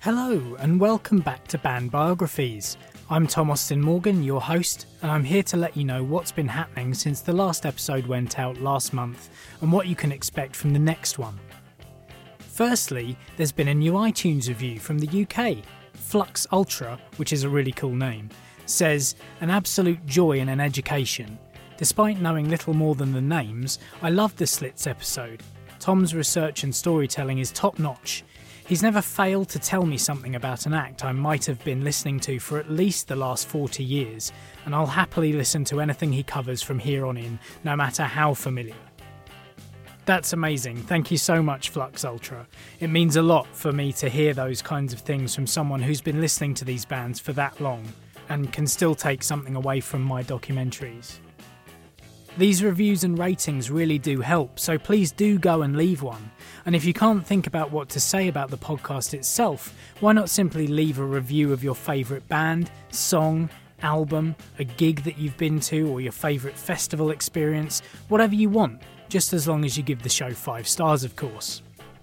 Hello and welcome back to Band Biographies. I'm Tom Austin Morgan, your host, and I'm here to let you know what's been happening since the last episode went out last month and what you can expect from the next one. Firstly, there's been a new iTunes review from the UK. Flux Ultra, which is a really cool name, says, "An absolute joy and an education. Despite knowing little more than the names, I loved the Slits episode. Tom's research and storytelling is top-notch. He's never failed to tell me something about an act I might have been listening to for at least the last 40 years, and I'll happily listen to anything he covers from here on in, no matter how familiar." That's amazing. Thank you so much, Flux Ultra. It means a lot for me to hear those kinds of things from someone who's been listening to these bands for that long, and can still take something away from my documentaries. These reviews and ratings really do help, so please do go and leave one. And if you can't think about what to say about the podcast itself, why not simply leave a review of your favourite band, song, album, a gig that you've been to, or your favourite festival experience, whatever you want, just as long as you give the show 5 stars, of course.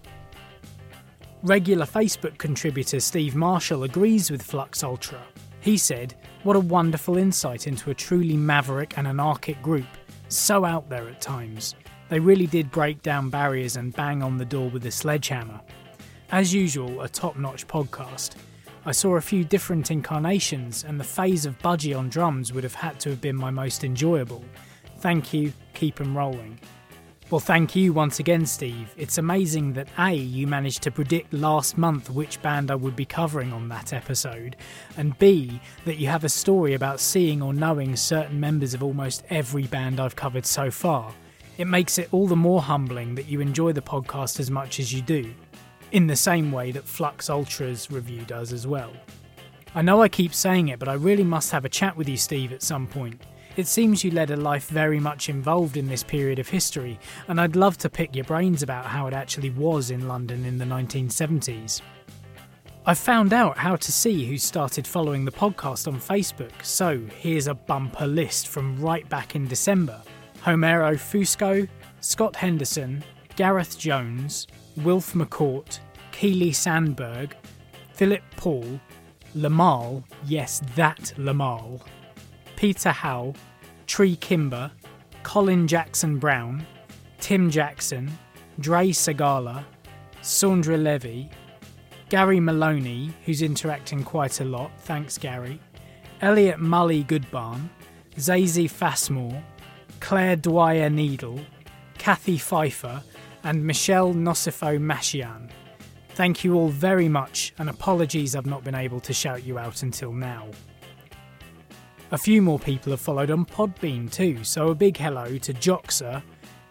Regular Facebook contributor Steve Marshall agrees with Flux Ultra. He said, "What a wonderful insight into a truly maverick and anarchic group. So out there at times. They really did break down barriers and bang on the door with a sledgehammer. As usual, a top-notch podcast. I saw a few different incarnations, and the phase of Budgie on drums would have had to have been my most enjoyable. Thank you, keep 'em rolling." Well, thank you once again, Steve. It's amazing that A, you managed to predict last month which band I would be covering on that episode, and B, that you have a story about seeing or knowing certain members of almost every band I've covered so far. It makes it all the more humbling that you enjoy the podcast as much as you do, in the same way that Flux Ultra's review does as well. I know I keep saying it, but I really must have a chat with you, Steve, at some point. It seems you led a life very much involved in this period of history, and I'd love to pick your brains about how it actually was in London in the 1970s. I've found out how to see who started following the podcast on Facebook, so here's a bumper list from right back in December. Homero Fusco, Scott Henderson, Gareth Jones, Wilf McCourt, Keely Sandberg, Philip Paul, Lamal, yes that Lamal, Peter Howell, Tree Kimber, Colin Jackson Brown, Tim Jackson, Dre Sagala, Sandra Levy, Gary Maloney, who's interacting quite a lot, thanks Gary, Elliot Mully Goodbarn, Zazie Fassmore, Claire Dwyer Needle, Kathy Pfeiffer, and Michelle Nosifo Mashian. Thank you all very much, and apologies I've not been able to shout you out until now. A few more people have followed on Podbean too, so a big hello to Joxer,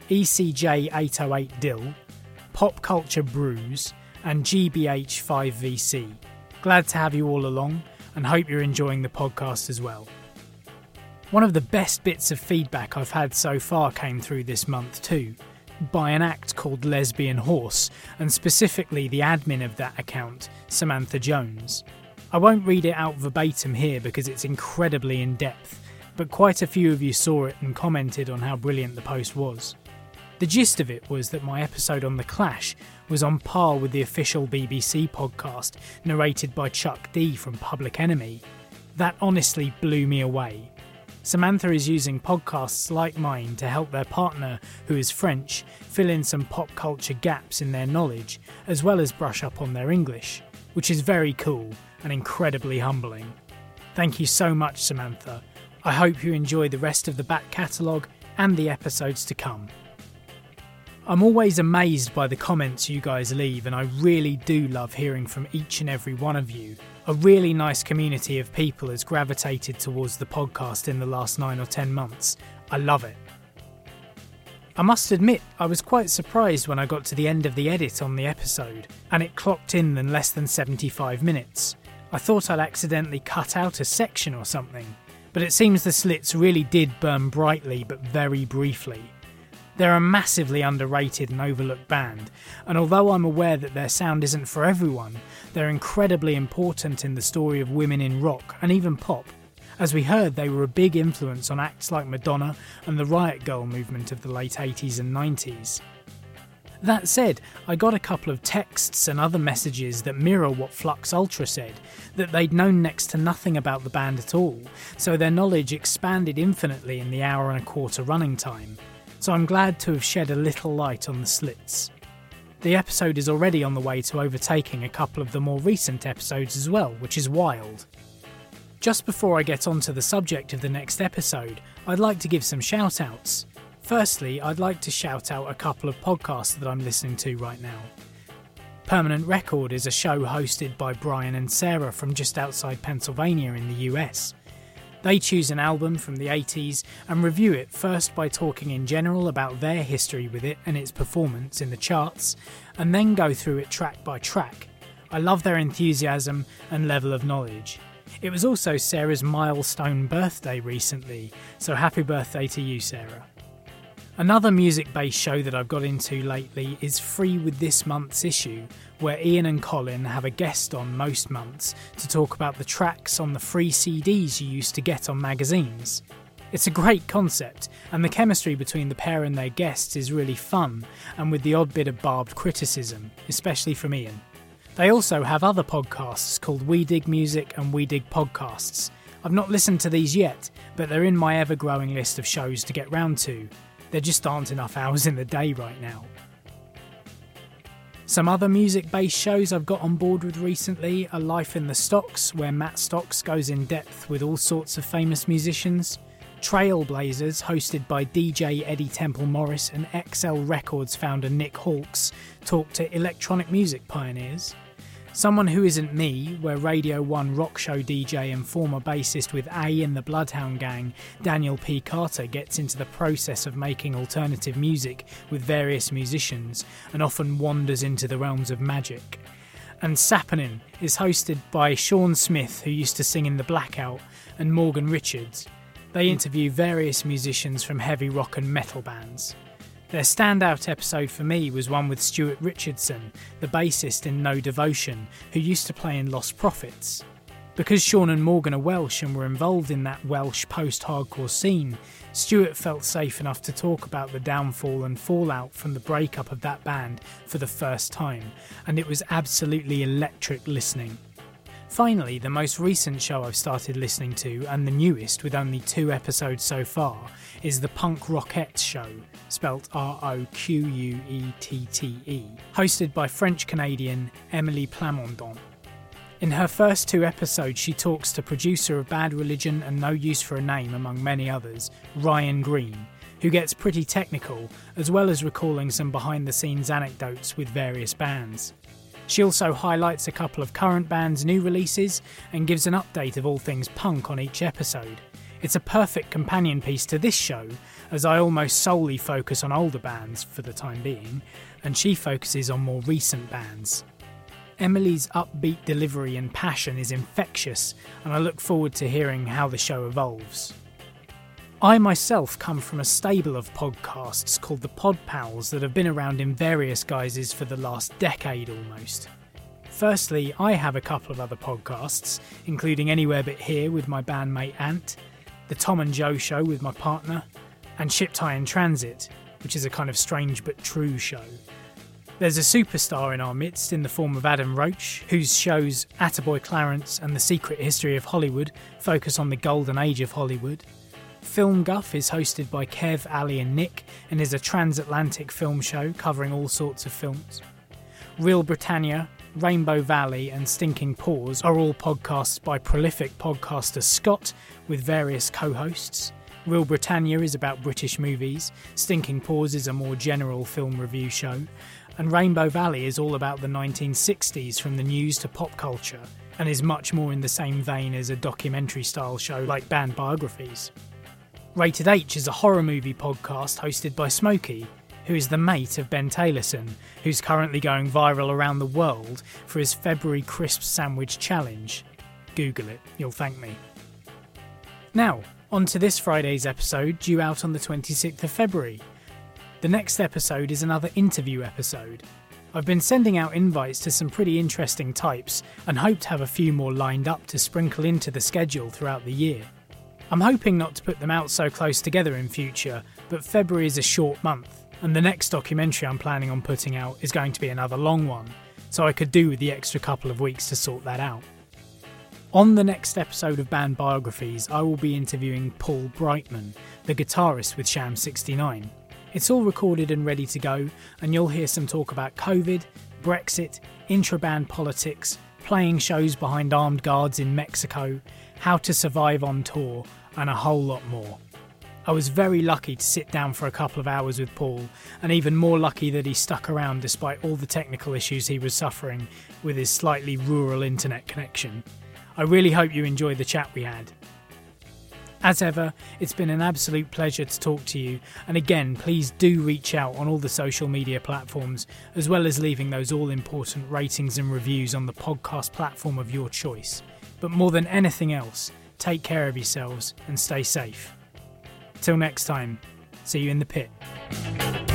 ECJ808 Dill, Pop Culture Brews, and GBH5VC. Glad to have you all along, and hope you're enjoying the podcast as well. One of the best bits of feedback I've had so far came through this month too, by an act called Lesbian Horse, and specifically the admin of that account, Samantha Jones. I won't read it out verbatim here because it's incredibly in-depth, but quite a few of you saw it and commented on how brilliant the post was. The gist of it was that my episode on The Clash was on par with the official BBC podcast narrated by Chuck D from Public Enemy. That honestly blew me away. Samantha is using podcasts like mine to help their partner, who is French, fill in some pop culture gaps in their knowledge, as well as brush up on their English, which is very cool and incredibly humbling. Thank you so much, Samantha. I hope you enjoy the rest of the back catalogue and the episodes to come. I'm always amazed by the comments you guys leave, and I really do love hearing from each and every one of you. A really nice community of people has gravitated towards the podcast in the last 9 or 10 months. I love it. I must admit, I was quite surprised when I got to the end of the edit on the episode, and it clocked in less than 75 minutes. I thought I'd accidentally cut out a section or something, but it seems the Slits really did burn brightly but very briefly. They're a massively underrated and overlooked band, and although I'm aware that their sound isn't for everyone, they're incredibly important in the story of women in rock and even pop. As we heard, they were a big influence on acts like Madonna and the Riot Girl movement of the late 80s and 90s. That said, I got a couple of texts and other messages that mirror what Flux Ultra said, that they'd known next to nothing about the band at all, so their knowledge expanded infinitely in the hour and a quarter running time. So I'm glad to have shed a little light on the Slits. The episode is already on the way to overtaking a couple of the more recent episodes as well, which is wild. Just before I get on to the subject of the next episode, I'd like to give some shout-outs. Firstly, I'd like to shout out a couple of podcasts that I'm listening to right now. Permanent Record is a show hosted by Brian and Sarah from just outside Pennsylvania in the US. They choose an album from the 80s and review it first by talking in general about their history with it and its performance in the charts, and then go through it track by track. I love their enthusiasm and level of knowledge. It was also Sarah's milestone birthday recently, so happy birthday to you, Sarah. Another music-based show that I've got into lately is Free with this month's issue, where Ian and Colin have a guest on most months to talk about the tracks on the free CDs you used to get on magazines. It's a great concept, and the chemistry between the pair and their guests is really fun, and with the odd bit of barbed criticism, especially from Ian. They also have other podcasts called We Dig Music and We Dig Podcasts. I've not listened to these yet, but they're in my ever-growing list of shows to get round to. There just aren't enough hours in the day right now. Some other music-based shows I've got on board with recently are Life in the Stocks, where Matt Stocks goes in depth with all sorts of famous musicians, Trailblazers, hosted by DJ Eddie Temple Morris and XL Records founder Nick Hawkes, talk to electronic music pioneers, Someone Who Isn't Me, where Radio 1 rock show DJ and former bassist with A in the Bloodhound Gang, Daniel P. Carter, gets into the process of making alternative music with various musicians and often wanders into the realms of magic. And Sappenin is hosted by Sean Smith, who used to sing in The Blackout, and Morgan Richards. They interview various musicians from heavy rock and metal bands. Their standout episode for me was one with Stuart Richardson, the bassist in No Devotion, who used to play in Lost Prophets. Because Sean and Morgan are Welsh and were involved in that Welsh post-hardcore scene, Stuart felt safe enough to talk about the downfall and fallout from the breakup of that band for the first time, and it was absolutely electric listening. Finally, the most recent show I've started listening to, and the newest with only 2 episodes so far, is the Punk Rockettes Show, spelt R-O-Q-U-E-T-T-E, hosted by French-Canadian Emily Plamondon. In her first 2 episodes, she talks to producer of Bad Religion and No Use for a Name, among many others, Ryan Green, who gets pretty technical, as well as recalling some behind-the-scenes anecdotes with various bands. She also highlights a couple of current bands' new releases and gives an update of all things punk on each episode. It's a perfect companion piece to this show, as I almost solely focus on older bands for the time being, and she focuses on more recent bands. Emily's upbeat delivery and passion is infectious, and I look forward to hearing how the show evolves. I myself come from a stable of podcasts called the Pod Pals that have been around in various guises for the last decade almost. Firstly, I have a couple of other podcasts, including Anywhere But Here with my bandmate Ant, The Tom and Joe Show with my partner, and Shipped High in Transit, which is a kind of strange but true show. There's a superstar in our midst in the form of Adam Roach, whose shows Attaboy Clarence and The Secret History of Hollywood focus on the golden age of Hollywood. Film Guff is hosted by Kev, Ali and Nick and is a transatlantic film show covering all sorts of films. Real Britannia, Rainbow Valley and Stinking Paws are all podcasts by prolific podcaster Scott with various co-hosts. Real Britannia is about British movies, Stinking Paws is a more general film review show, and Rainbow Valley is all about the 1960s from the news to pop culture and is much more in the same vein as a documentary-style show like Band Biographies. Rated H is a horror movie podcast hosted by Smokey, who is the mate of Ben Taylorson, who's currently going viral around the world for his February crisp sandwich challenge. Google it, you'll thank me. Now, on to this Friday's episode, due out on the 26th of February. The next episode is another interview episode. I've been sending out invites to some pretty interesting types and hope to have a few more lined up to sprinkle into the schedule throughout the year. I'm hoping not to put them out so close together in future, but February is a short month, and the next documentary I'm planning on putting out is going to be another long one, so I could do with the extra couple of weeks to sort that out. On the next episode of Band Biographies, I will be interviewing Paul Brightman, the guitarist with Sham 69. It's all recorded and ready to go, and you'll hear some talk about COVID, Brexit, intra-band politics, playing shows behind armed guards in Mexico, how to survive on tour, and a whole lot more. I was very lucky to sit down for a couple of hours with Paul, and even more lucky that he stuck around despite all the technical issues he was suffering with his slightly rural internet connection. I really hope you enjoyed the chat we had. As ever, it's been an absolute pleasure to talk to you, and again, please do reach out on all the social media platforms, as well as leaving those all-important ratings and reviews on the podcast platform of your choice. But more than anything else, take care of yourselves and stay safe. Till next time, see you in the pit.